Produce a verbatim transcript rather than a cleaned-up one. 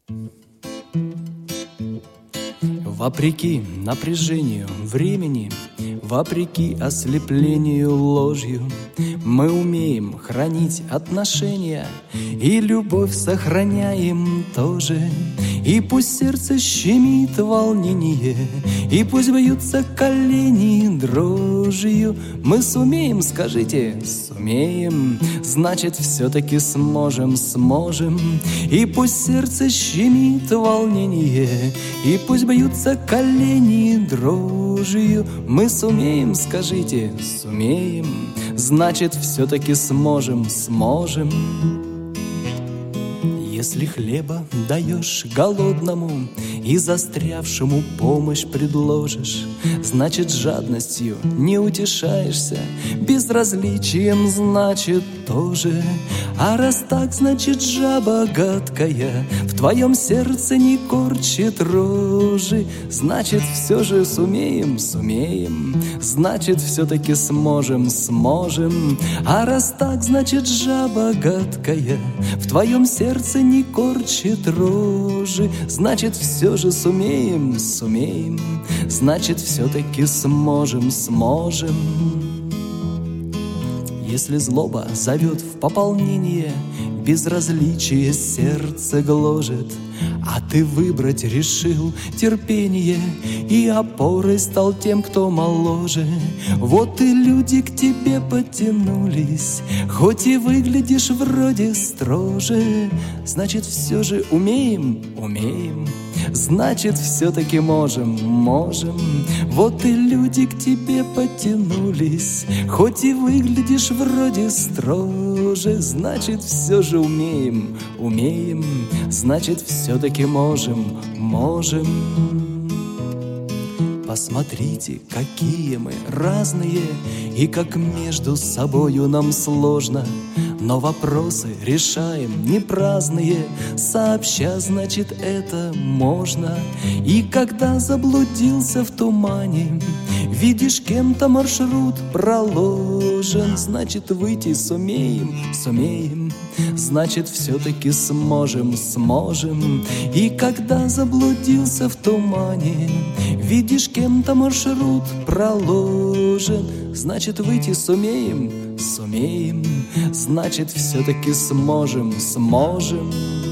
Вопреки напряжению времени, вопреки ослеплению ложью, мы умеем хранить отношения и любовь сохраняем тоже. И пусть сердце щемит волнение, и пусть бьются колени дрожью, мы сумеем, скажите, сумеем, значит, все-таки сможем, сможем. И пусть сердце щемит волнение, и пусть бьются колени дрожью, мы сумеем, скажите, сумеем, значит, все-таки сможем, сможем. Если хлеба даешь голодному и застрявшему помощь предложишь, значит, жадностью не утешаешься, безразличием, значит, тоже. А раз так, значит, жаба гадкая в твоем сердце не корчит рожи, значит, все же сумеем, сумеем, значит, все-таки сможем, сможем. А раз так, значит, жаба гадкая в твоем сердце не корчит рожи, значит, все же сумеем, сумеем, значит, все-таки сможем, сможем. Если злоба зовет в пополнение, безразличие сердце гложет, а ты выбрать решил терпение и опорой стал тем, кто моложе, вот и люди к тебе потянулись, хоть и выглядишь вроде строже, значит, все же умеем, умеем, значит, все-таки можем, можем. Вот и люди к тебе потянулись, хоть и выглядишь вроде строже, значит, все же умеем, умеем, значит, все-таки можем, можем. Посмотрите, какие мы разные, и как между собою нам сложно, но вопросы решаем не праздные, сообща, значит, это можно. И когда заблудился в тумане, видишь, кем-то маршрут проложен, значит, выйти сумеем, сумеем, значит, все-таки сможем, сможем. И когда заблудился в тумане, видишь, кем-то маршрут проложен, значит, выйти сумеем, сумеем, значит, все-таки сможем, сможем.